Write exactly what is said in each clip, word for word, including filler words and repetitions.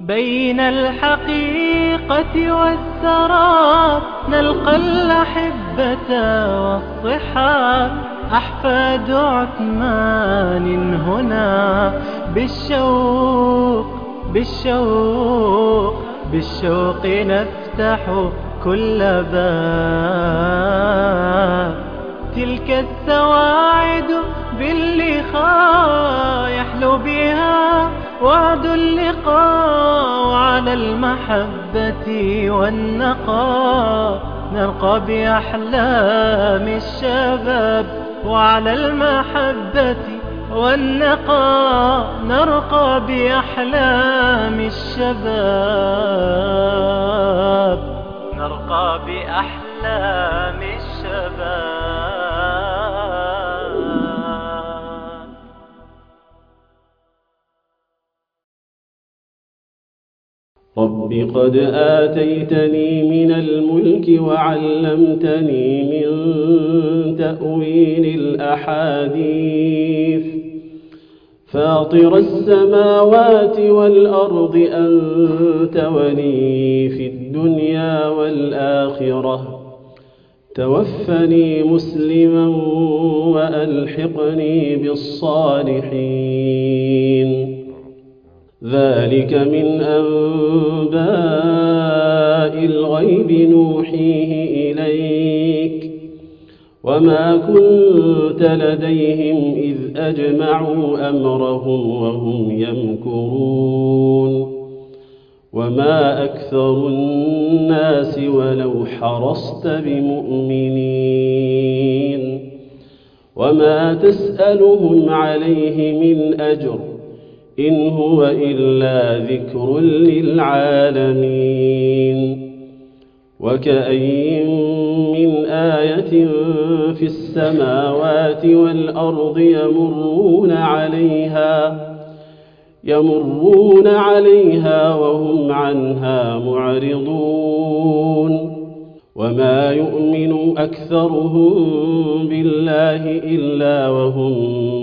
بين الحقيقة والسراب نلقى الأحبة والصحاب، أحفاد عثمان هنا بالشوق بالشوق بالشوق نفتح كل باب. تلك السواعد باللقاء يحلو بها وعد اللقاء، وعلى المحبة والنقاء نرقى بأحلام الشباب، وعلى المحبة والنقاء نرقى بأحلام الشباب، نرقى بأحلام الشباب. رب قد آتيتني من الملك وعلمتني من تأويل الأحاديث، فاطر السماوات والأرض أنت ولي في الدنيا والآخرة، توفني مسلما وألحقني بالصالحين. ذلك من أنباء الغيب نوحيه إليك، وما كنت لديهم إذ أجمعوا أمرهم وهم يمكرون، وما أكثر الناس ولو حرصت بمؤمنين، وما تسألهم عليه من أجر إن هو إلا ذكر للعالمين. وكأين من آية في السماوات والأرض يمرون عليها يمرون عليها وهم عنها معرضون، وما يؤمن أكثرهم بالله إلا وهم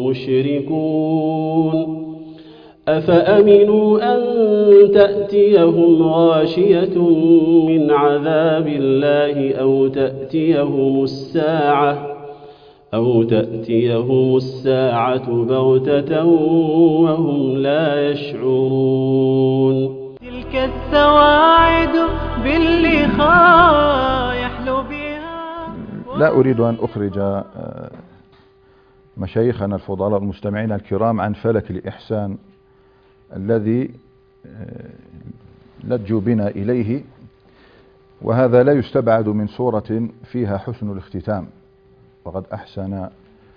مشركون. أفأمنوا أن تأتيهم غاشية من عذاب الله أو تأتيهم الساعة أو تأتيهم الساعة بغتة وهم لا يشعرون. تلك السواعد باللقاء يحلو بها. لا أريد أن أخرج مشايخنا الفضلاء المستمعين الكرام عن فلك الإحسان الذي لجوا بنا إليه، وهذا لا يستبعد من سورة فيها حسن الاختتام. وقد أحسن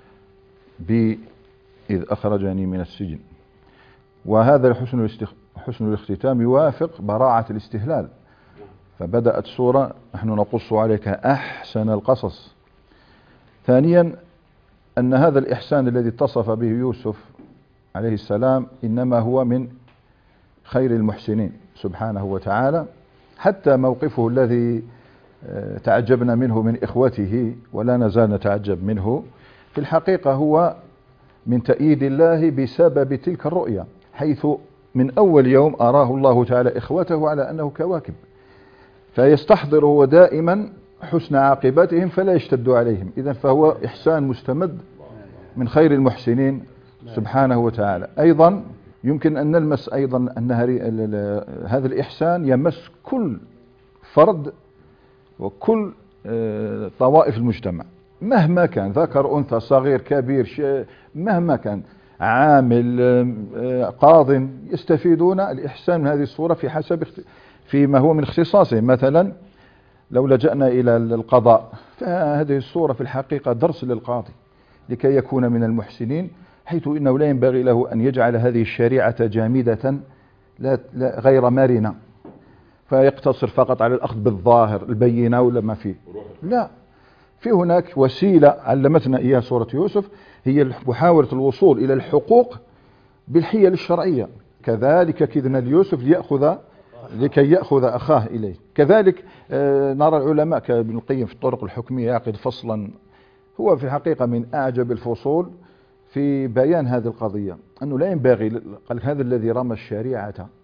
بي إذ أخرجني من السجن، وهذا حسن حسن الاختتام يوافق براعة الاستهلال، فبدأت سورة نحن نقص عليك أحسن القصص. ثانيا أن هذا الإحسان الذي اتصف به يوسف عليه السلام إنما هو من خير المحسنين سبحانه وتعالى، حتى موقفه الذي تعجبنا منه من إخوته ولا نزال نتعجب منه، في الحقيقة هو من تأييد الله بسبب تلك الرؤيا، حيث من أول يوم أراه الله تعالى إخوته على أنه كواكب، فيستحضر هو دائما حسن عاقبتهم فلا يشتد عليهم. إذن فهو إحسان مستمد من خير المحسنين سبحانه وتعالى. أيضا يمكن أن نلمس أيضا أن هذا الإحسان يمس كل فرد وكل طوائف المجتمع مهما كان، ذكر أنثى صغير كبير مهما كان، عامل قاض، يستفيدون الإحسان من هذه الصورة في حسب فيما هو من اختصاصه. مثلا لو لجأنا إلى القضاء فهذه الصورة في الحقيقة درس للقاضي لكي يكون من المحسنين، حيث إنه لا ينبغي له أن يجعل هذه الشريعة جامدة لا لا غير مرنة فيقتصر فقط على الأخذ بالظاهر البينة ولا ما فيه، لا، في هناك وسيلة علمتنا إياها سورة يوسف، هي محاولة الوصول إلى الحقوق بالحيل الشرعية. كذلك كدنا ليوسف ليأخذ لكي يأخذ أخاه إليه. كذلك نرى العلماء كابن القيم في الطرق الحكمية يعقد فصلا هو في الحقيقة من أعجب الفصول في بيان هذه القضية، أنه لا ينبغي، قال هذا الذي رمى الشريعة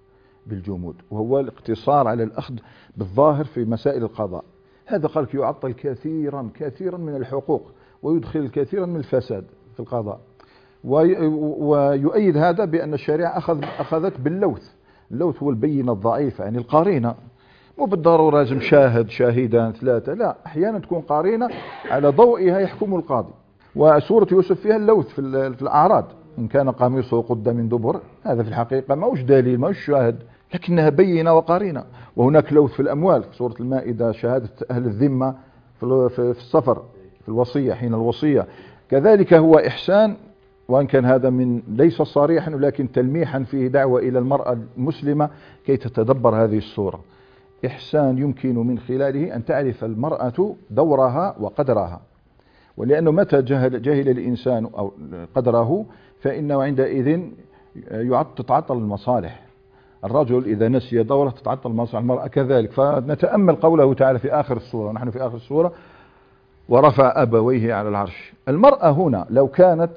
بالجمود، وهو الاقتصار على الأخذ بالظاهر في مسائل القضاء. هذا قال يعطل كثيرا كثيرا من الحقوق ويدخل الكثير من الفساد في القضاء. ويؤيد هذا بأن الشريعة أخذ أخذت باللوث. اللوث هو البينة الضعيفة، يعني القرينة، مو بالضرورة لازم شاهد شاهدان ثلاثة، لا، أحيانا تكون قرينة على ضوئها يحكم القاضي. وسورة يوسف فيها اللوث في, في الأعراض، إن كان قميصه قد من دبر، هذا في الحقيقة ما هوش دليل، ما هوش شاهد، لكنها بينة وقرينة. وهناك لوث في الأموال في سورة المائدة، شهادة أهل الذمة في السفر، في الوصية، حين الوصية. كذلك هو إحسان، وإن كان هذا من ليس صريحا ولكن تلميحا فيه دعوة إلى المرأة المسلمة كي تتدبر هذه السورة. إحسان يمكن من خلاله أن تعرف المرأة دورها وقدرها، ولأنه متى جهل, جهل الإنسان أو قدره فإنه عندئذ تتعطل المصالح. الرجل إذا نسي دوره تتعطل مصالح المرأة كذلك. فنتأمل قوله تعالى في آخر السورة، نحن في آخر السورة، ورفع أبويه على العرش. المرأة هنا لو كانت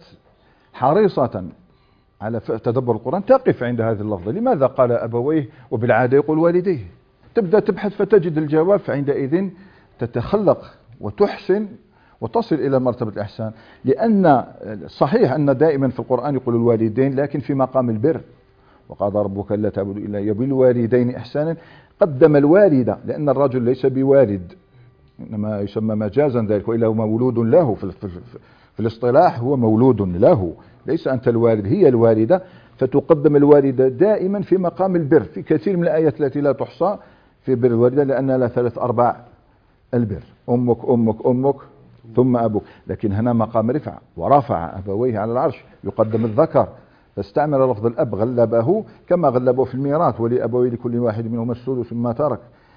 حريصة على تدبر القرآن تقف عند هذه اللفظة. لماذا قال أبويه وبالعادة يقول والديه؟ تبدأ تبحث فتجد الجواب، فعندئذ تتخلق وتحسن وتصل إلى مرتبة الإحسان. لأن صحيح أن دائما في القرآن يقول الوالدين، لكن في مقام البر، وقال ربك لا تعبدوا إلا إياه بالوالدين إحسانا. قدم الوالدة لأن الرجل ليس بوالد، إنما يسمى مجازا ذلك، وإلا هو مولود له في, في, في, في الاصطلاح، هو مولود له، ليس أنت الوالد، هي الوالدة. فتقدم الوالدة دائما في مقام البر في كثير من الآيات التي لا تحصى في بر الوالدة، لأنها لا ثلاث أرباع البر، أمك أمك أمك ثم أبوك. لكن هنا مقام رفع، ورفع أبويه على العرش، يقدم الذكر، فاستعمل لفظ الأب، غلبه كما غلبه في الميراث، ولأبوي لكل واحد منهما السدس مما ترك.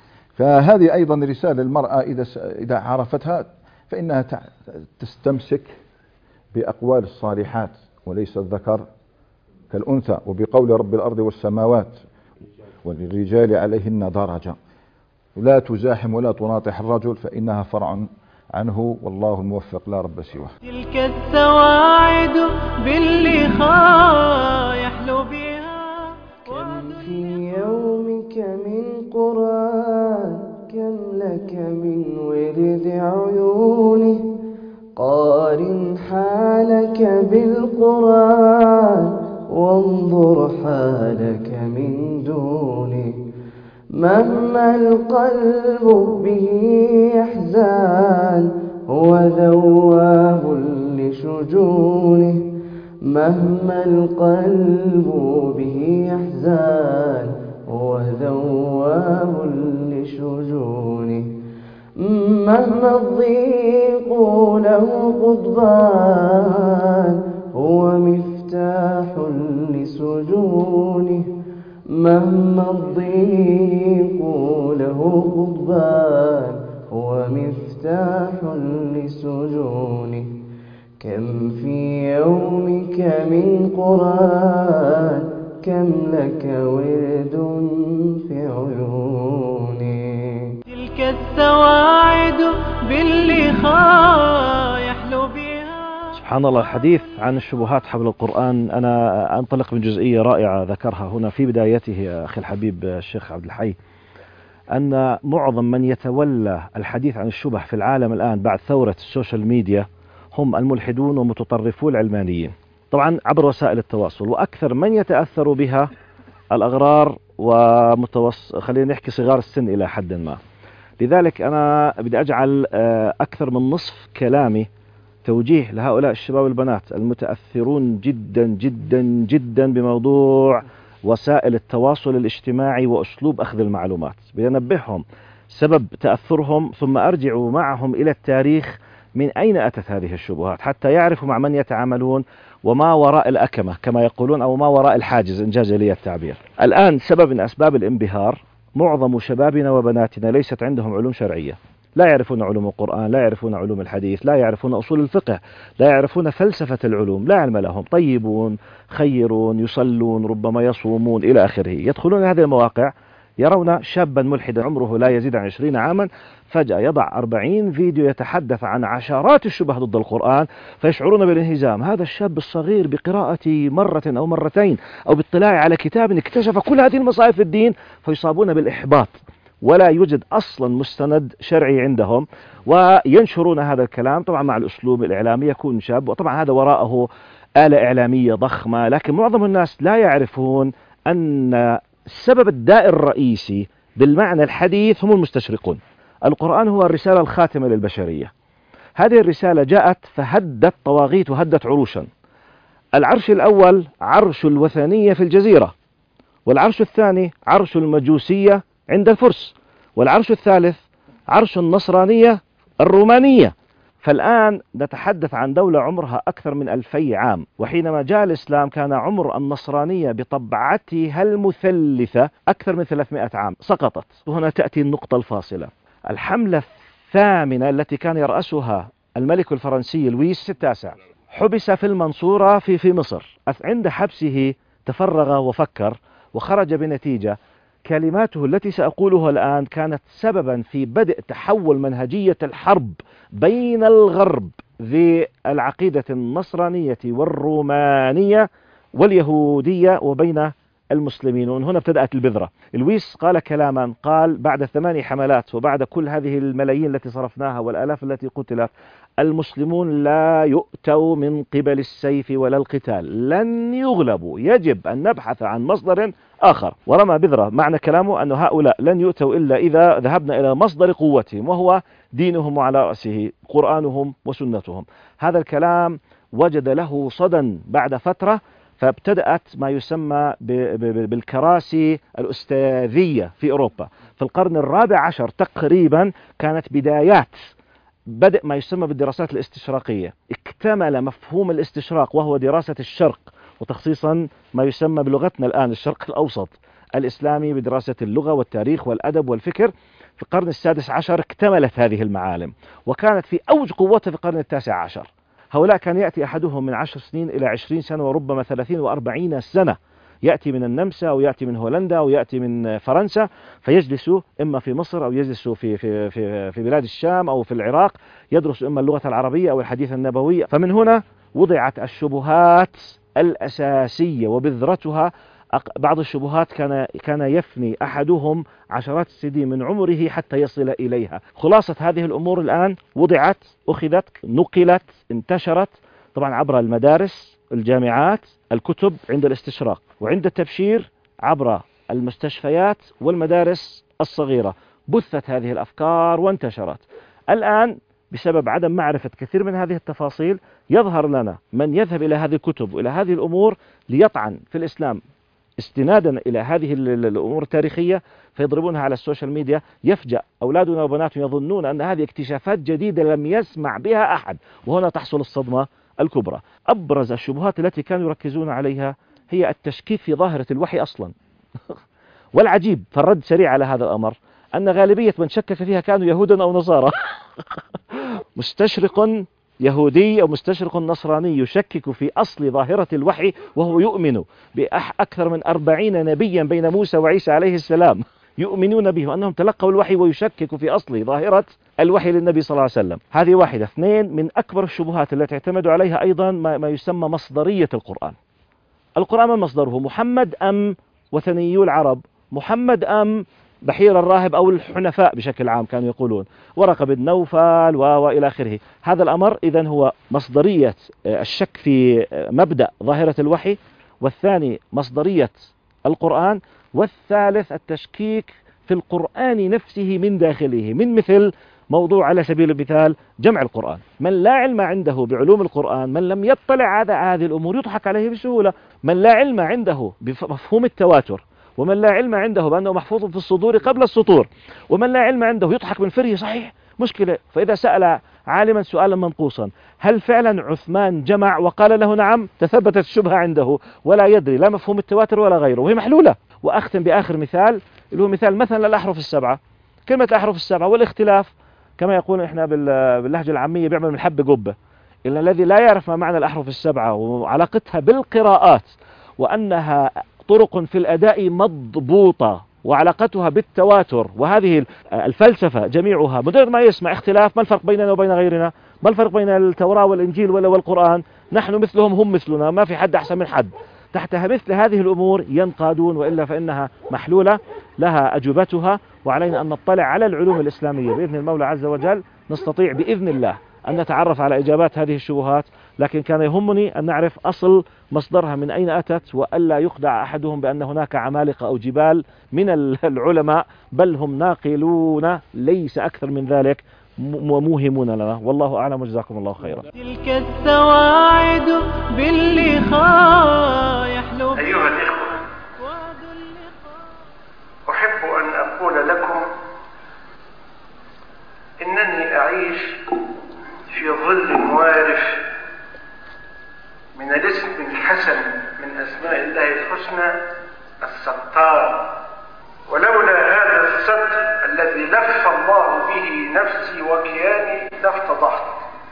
فهذه أيضا رسالة للمرأة إذا إذا عرفتها فإنها تستمسك بأقوال الصالحات، وليس الذكر كالأنثى. وبقول رب الأرض والسماوات وللرجال عليهن درجة، لا تزاحم ولا تناطح الرجل فإنها فرع عنه، والله الموفق لا رب سواه. تلك السواعد باللقاء يحلو بها. كم في يومك من قرآن، كم لك من ورد عيونه، قارن حالك بالقرآن وانظر حالك من دونه. مهما القلب به يحزان هو ذواب لشجونه. مهما القلب به يحزان هو ذواب لشجونه. مهما الضيق له قضبان هو مفتاح لسجونه. مهما الضيق له قضبان هو مفتاح لسجونه. كم في يومك من قرآن، كم لك ورد في عيوني. تلك السواعد باللقاء يحلو بها. سبحان الله. الحديث عن الشبهات حول القرآن، أنا أنطلق من جزئية رائعة ذكرها هنا في بدايته أخي الحبيب الشيخ عبد الحي، أن معظم من يتولى الحديث عن الشبه في العالم الآن بعد ثورة السوشيال ميديا هم الملحدون ومتطرفو العلمانيين، طبعا عبر وسائل التواصل. وأكثر من يتأثر بها الأغرار ومتوسط، خلينا نحكي صغار السن إلى حد ما. لذلك أنا بدي أجعل أكثر من نصف كلامي توجيه لهؤلاء الشباب والبنات المتأثرون جدا جدا جدا بموضوع وسائل التواصل الاجتماعي وأسلوب أخذ المعلومات. بنبههم سبب تأثرهم، ثم أرجعوا معهم إلى التاريخ من أين أتت هذه الشبهات، حتى يعرفوا مع من يتعاملون وما وراء الأكمة كما يقولون، أو ما وراء الحاجز إن جاز لي التعبير. الآن سبب من أسباب الانبهار، معظم شبابنا وبناتنا ليست عندهم علوم شرعية، لا يعرفون علوم القرآن، لا يعرفون علوم الحديث، لا يعرفون أصول الفقه، لا يعرفون فلسفة العلوم، لا علم لهم. طيبون، خيرون، يصلون، ربما يصومون إلى آخره. يدخلون هذه المواقع يرون شابا ملحدا عمره لا يزيد عن عشرين عاما فجأة يضع أربعين فيديو يتحدث عن عشرات الشبه ضد القرآن، فيشعرون بالانهزام. هذا الشاب الصغير بقراءة مرة أو مرتين أو باطلاع على كتاب اكتشف كل هذه المصائب في الدين، فيصابون بالإحباط ولا يوجد أصلا مستند شرعي عندهم، وينشرون هذا الكلام طبعا مع الأسلوب الإعلامي. يكون شاب وطبعا هذا وراءه آلة إعلامية ضخمة، لكن معظم الناس لا يعرفون أن السبب الدائر الرئيسي بالمعنى الحديث هم المستشرقون. القرآن هو الرسالة الخاتمة للبشرية. هذه الرسالة جاءت فهدت طواغيت وهدت عروشا. العرش الأول عرش الوثنية في الجزيرة، والعرش الثاني عرش المجوسية عند الفرس، والعرش الثالث عرش النصرانية الرومانية. فالآن نتحدث عن دولة عمرها أكثر من ألفي عام، وحينما جاء الإسلام كان عمر النصرانية بطبعتها المثلثة أكثر من ثلاثمائة عام، سقطت. وهنا تأتي النقطة الفاصلة. الحملة الثامنة التي كان يرأسها الملك الفرنسي لويس التاسع حبس في المنصورة في في مصر. عند حبسه تفرغ وفكر وخرج بنتيجة. كلماته التي سأقولها الآن كانت سببا في بدء تحول منهجية الحرب بين الغرب ذي العقيدة النصرانية والرومانية واليهودية وبين المسلمين، ومن هنا ابتدأت البذرة. لويس قال كلاما، قال بعد ثماني حملات وبعد كل هذه الملايين التي صرفناها والآلاف التي قتلت، المسلمون لا يؤتوا من قبل السيف ولا القتال، لن يغلبوا، يجب أن نبحث عن مصدر آخر. ورمى بذرة. معنى كلامه أن هؤلاء لن يؤتوا إلا إذا ذهبنا إلى مصدر قوتهم، وهو دينهم وعلى رأسه قرآنهم وسنتهم. هذا الكلام وجد له صدى بعد فترة، فابتدأت ما يسمى بالكراسي الأستاذية في أوروبا. في القرن الرابع عشر تقريبا كانت بدايات بدء ما يسمى بالدراسات الاستشراقية. اكتمل مفهوم الاستشراق وهو دراسة الشرق، وتخصيصا ما يسمى بلغتنا الآن الشرق الأوسط الإسلامي بدراسة اللغة والتاريخ والأدب والفكر. في القرن السادس عشر اكتملت هذه المعالم، وكانت في أوج قوتها في القرن التاسع عشر. هؤلاء كان يأتي أحدهم من عشر سنين إلى عشرين سنة وربما ثلاثين وأربعين سنة، يأتي من النمسا أو يأتي من هولندا أو يأتي من فرنسا، فيجلس إما في مصر أو يجلس في, في, في, في بلاد الشام أو في العراق، يدرس إما اللغة العربية أو الحديث النبوي. فمن هنا وضعت الشبهات الأساسية وبذرتها. بعض الشبهات كان كان يفني أحدهم عشرات السنين من عمره حتى يصل إليها. خلاصة هذه الأمور الآن وضعت، أخذت، نقلت، انتشرت طبعا عبر المدارس، الجامعات، الكتب عند الاستشراق، وعند التبشير عبر المستشفيات والمدارس الصغيرة. بثت هذه الأفكار وانتشرت. الآن بسبب عدم معرفة كثير من هذه التفاصيل يظهر لنا من يذهب إلى هذه الكتب وإلى هذه الأمور ليطعن في الإسلام استنادا إلى هذه الأمور التاريخية، فيضربونها على السوشيال ميديا. يفجأ أولادنا وبناتنا يظنون أن هذه اكتشافات جديدة لم يسمع بها أحد، وهنا تحصل الصدمة الكبرى. أبرز الشبهات التي كانوا يركزون عليها هي التشكيك في ظاهرة الوحي أصلا. والعجيب فالرد سريع على هذا الأمر أن غالبية من شكك فيها كانوا يهودا أو نصارى. مستشرق يهودي أو مستشرق نصراني يشكك في أصل ظاهرة الوحي وهو يؤمن بأكثر من أربعين نبيا بين موسى وعيسى عليه السلام يؤمنون به أنهم تلقوا الوحي، ويشكك في أصل ظاهرة الوحي للنبي صلى الله عليه وسلم. هذه واحدة. اثنين، من أكبر الشبهات التي اعتمدوا عليها أيضا ما, ما يسمى مصدرية القرآن. القرآن ما مصدره؟ محمد أم وثنيو العرب؟ محمد أم بحير الراهب أو الحنفاء بشكل عام كانوا يقولون، ورقة بن نوفل وإلى آخره. هذا الأمر إذن هو مصدرية الشك في مبدأ ظاهرة الوحي، والثاني مصدرية القرآن، والثالث التشكيك في القرآن نفسه من داخله، من مثل موضوع على سبيل المثال جمع القرآن. من لا علم عنده بعلوم القرآن، من لم يطلع على هذه الأمور يضحك عليه بسهولة. من لا علم عنده بمفهوم التواتر، ومن لا علم عنده بأنه محفوظ في الصدور قبل السطور، ومن لا علم عنده يضحك من فره، صحيح مشكلة. فإذا سأل عالما سؤالا منقوصا، هل فعلا عثمان جمع وقال له نعم، تثبتت الشبهة عنده ولا يدري لا مفهوم التواتر ولا غيره، وهي محلولة. وأختم بآخر مثال اللي هو مثال مثلا الأحرف السبعة. كلمة الأحرف السبعة والاختلاف كما يقول إحنا باللهجة العامية بيعمل من حب قبة. إلا الذي لا يعرف ما معنى الأحرف السبعة وعلاقتها بالقراءات، وأنها طرق في الأداء مضبوطة وعلاقتها بالتواتر، وهذه الفلسفة جميعها مجرد ما يسمع اختلاف، ما الفرق بيننا وبين غيرنا؟ ما الفرق بين التوراة والإنجيل والقرآن؟ نحن مثلهم هم مثلنا، ما في حد أحسن من حد. تحت مثل هذه الأمور ينقادون، وإلا فإنها محلولة لها أجوبتها، وعلينا أن نطلع على العلوم الإسلامية بإذن المولى عز وجل، نستطيع بإذن الله أن نتعرف على إجابات هذه الشبهات. لكن كان يهمني أن نعرف أصل مصدرها من أين أتت، وألا يخدع أحدهم بأن هناك عمالقة أو جبال من العلماء، بل هم ناقلون ليس أكثر من ذلك وموهمون لنا. والله أعلم وجزاكم الله خيرا. تلك السواعد باللقاء يحلو. أيها الإخوة، أحب أن أقول لكم إنني أعيش في ظل وارف من الاسم الحسن من أسماء الله الحسنى الستار، ولولا هذا الستر الذي لف الله به نفسي وكياني لافتضحت.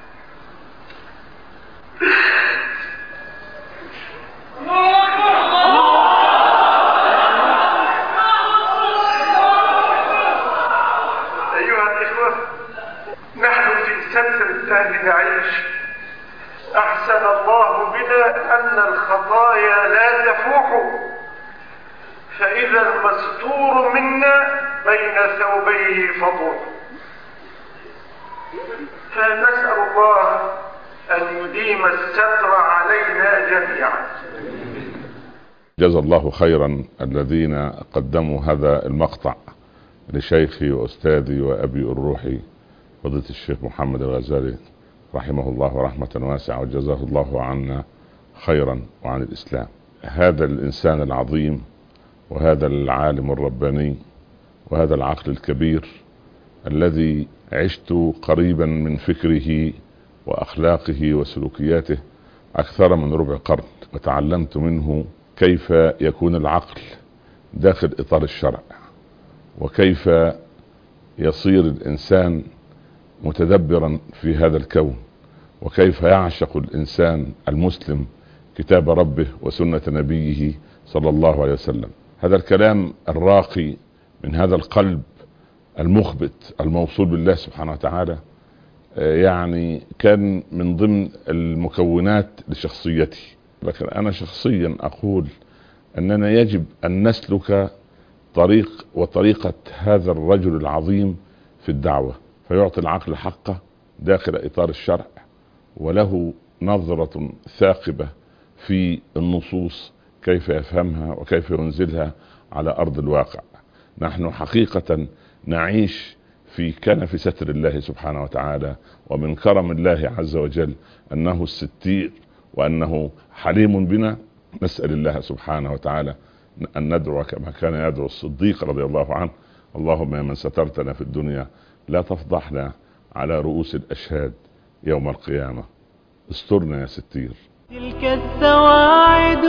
أيها الإخوة، نحن في ستر الله نعيش. أحسن الله بنا أن الخطايا لا تفوح، فإذا المستور منا بين ثوبيه فضوح، فنسأل الله أن يديم الستر علينا جميعا. جزا الله خيرا الذين قدموا هذا المقطع لشيخي وأستاذي وأبي الروحي فضيلة الشيخ محمد الغزالي رحمه الله رحمة واسعة، وجزاه الله عنا خيرا وعن الإسلام. هذا الإنسان العظيم وهذا العالم الرباني وهذا العقل الكبير الذي عشت قريبا من فكره وأخلاقه وسلوكياته أكثر من ربع قرن، وتعلمت منه كيف يكون العقل داخل إطار الشرع، وكيف يصير الإنسان متدبرا في هذا الكون، وكيف يعشق الإنسان المسلم كتاب ربه وسنة نبيه صلى الله عليه وسلم. هذا الكلام الراقي من هذا القلب المخبت الموصول بالله سبحانه وتعالى يعني كان من ضمن المكونات لشخصيتي. لكن أنا شخصيا أقول أننا يجب أن نسلك طريق وطريقة هذا الرجل العظيم في الدعوة، فيعطي العقل حقه داخل إطار الشرع، وله نظرة ثاقبة في النصوص كيف يفهمها وكيف ينزلها على أرض الواقع. نحن حقيقة نعيش في كنف ستر الله سبحانه وتعالى، ومن كرم الله عز وجل أنه الستير وأنه حليم بنا. نسأل الله سبحانه وتعالى أن ندعو كما كان يدعو الصديق رضي الله عنه: اللهم يا من سترتنا في الدنيا لا تفضحنا على رؤوس الأشهاد يوم القيامة، استرنا يا ستير. تلك السواعد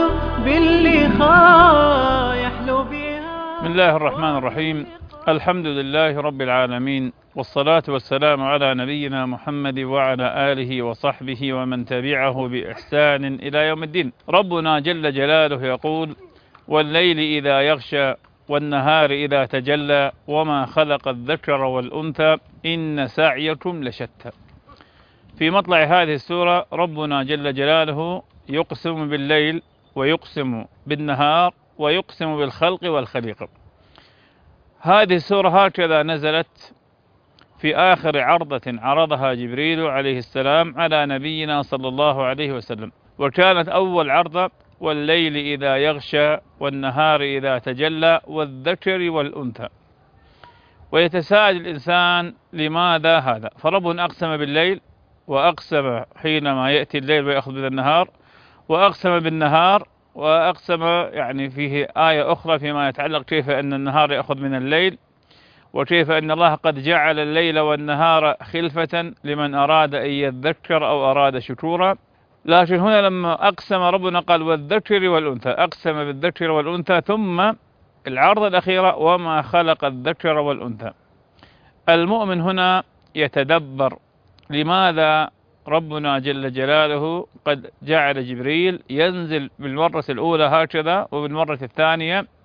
باللقاء يحلو بها. بسم الله الرحمن الرحيم، الحمد لله رب العالمين، والصلاة والسلام على نبينا محمد وعلى آله وصحبه ومن تبعه بإحسان إلى يوم الدين. ربنا جل جلاله يقول: والليل إذا يغشى والنهار إذا تجلى وما خلق الذكر والأنثى إن سعيكم لشتى. في مطلع هذه السورة ربنا جل جلاله يقسم بالليل ويقسم بالنهار ويقسم بالخلق والخليقة. هذه السورة هكذا نزلت في آخر عرضة عرضها جبريل عليه السلام على نبينا صلى الله عليه وسلم، وكانت أول عرضة: والليل إذا يغشى والنهار إذا تجلى والذكر والأنثى. ويتساءل الإنسان لماذا هذا؟ فربنا أقسم بالليل، وأقسم حينما يأتي الليل ويأخذ من النهار، وأقسم بالنهار، وأقسم يعني فيه آية أخرى فيما يتعلق كيف أن النهار يأخذ من الليل، وكيف أن الله قد جعل الليل والنهار خلفة لمن أراد أن يذكر أو أراد شكورا. لكن هنا لما أقسم ربنا قال: والذكر والأنثى، أقسم بالذكر والأنثى. ثم العرض الأخيرة: وما خلق الذكر والأنثى. المؤمن هنا يتدبر لماذا ربنا جل جلاله قد جعل جبريل ينزل بالمرة الأولى هكذا وبالمرة الثانية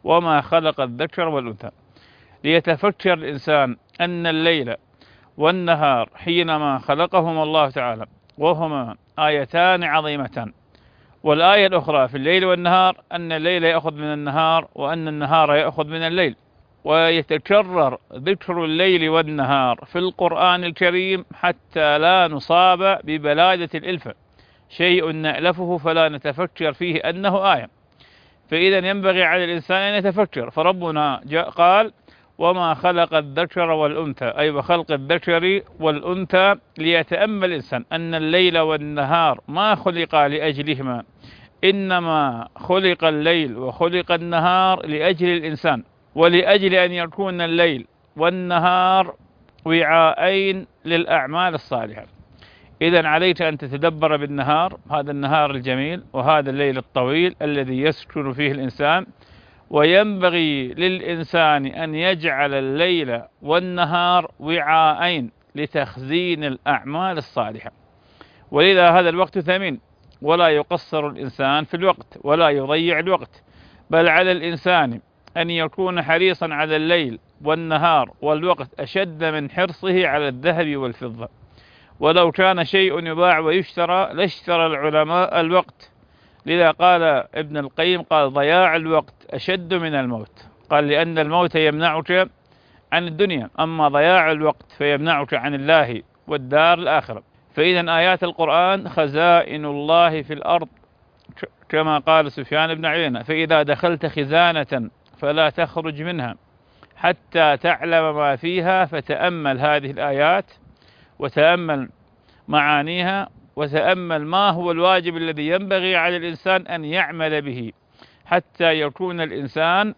وما خلق الذكر والأنثى، ليتفكر الإنسان أن الليل والنهار حينما خلقهما الله تعالى وهما آيتان عظيمتان، والآية الأخرى في الليل والنهار أن الليل يأخذ من النهار وأن النهار يأخذ من الليل، ويتكرر ذكر الليل والنهار في القرآن الكريم حتى لا نصاب ببلادة الإلفة، شيء نألفه فلا نتفكر فيه أنه آية. فإذا ينبغي على الإنسان أن يتفكر، فربنا قال وما خلق الذكر والأنثى، أي وخلق الذكر والأنثى ليتأمل الإنسان أن الليل والنهار ما خلق لأجلهما، إنما خلق الليل وخلق النهار لأجل الإنسان، ولأجل أن يكون الليل والنهار وعاءين للأعمال الصالحة. إذن عليك أن تتدبر بالنهار، هذا النهار الجميل وهذا الليل الطويل الذي يسكن فيه الإنسان، وينبغي للإنسان أن يجعل الليل والنهار وعاءين لتخزين الأعمال الصالحة. ولذا هذا الوقت ثمين، ولا يقصر الإنسان في الوقت ولا يضيع الوقت، بل على الإنسان أن يكون حريصا على الليل والنهار والوقت أشد من حرصه على الذهب والفضة. ولو كان شيء يباع ويشترى لاشترى العلماء الوقت، لذا قال ابن القيم قال ضياع الوقت أشد من الموت، قال لأن الموت يمنعك عن الدنيا، أما ضياع الوقت فيمنعك عن الله والدار الآخرة. فإذا آيات القرآن خزائن الله في الأرض، كما قال سفيان بن عيينة فإذا دخلت خزانة فلا تخرج منها حتى تعلم ما فيها، فتأمل هذه الآيات وتأمل معانيها وتأمل ما هو الواجب الذي ينبغي على الإنسان أن يعمل به حتى يكون الإنسان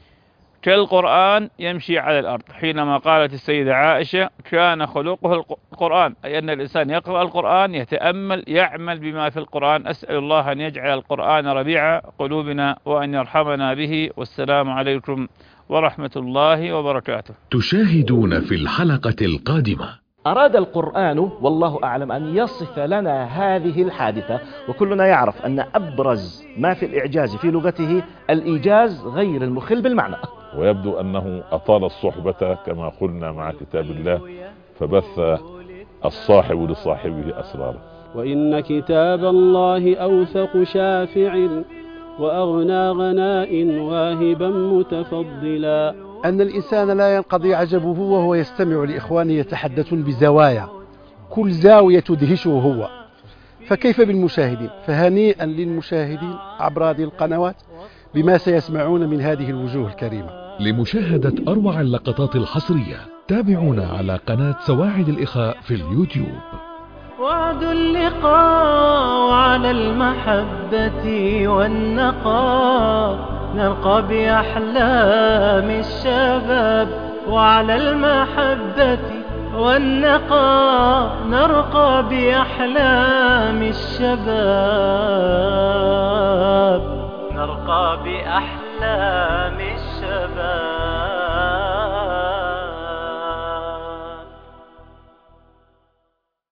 كالقرآن يمشي على الأرض. حينما قالت السيدة عائشة كان خلقه القرآن، أي أن الإنسان يقرأ القرآن يتأمل يعمل بما في القرآن. أسأل الله أن يجعل القرآن ربيع قلوبنا وأن يرحمنا به، والسلام عليكم ورحمة الله وبركاته. تشاهدون في الحلقة القادمة. أراد القرآن والله أعلم أن يصف لنا هذه الحادثة، وكلنا يعرف أن أبرز ما في الإعجاز في لغته الإيجاز غير المخل بالمعنى. ويبدو أنه أطال الصحبة كما قلنا مع كتاب الله، فبث الصاحب لصاحبه أسراره. وإن كتاب الله أوثق شافع وأغنى غناء واهبا متفضلا. أن الإنسان لا ينقضي عجبه وهو يستمع لإخوانه يتحدثون بزوايا، كل زاوية تدهشه هو، فكيف بالمشاهدين؟ فهنيئا للمشاهدين عبر هذه القنوات بما سيسمعون من هذه الوجوه الكريمة. لمشاهدة أروع اللقطات الحصرية تابعونا على قناة سواعد الإخاء في اليوتيوب. وعد اللقاء على المحبة والنقاء، نرقى بأحلام الشباب، وعلى المحبة والنقاء نرقى بأحلام الشباب، نرقى بأحلام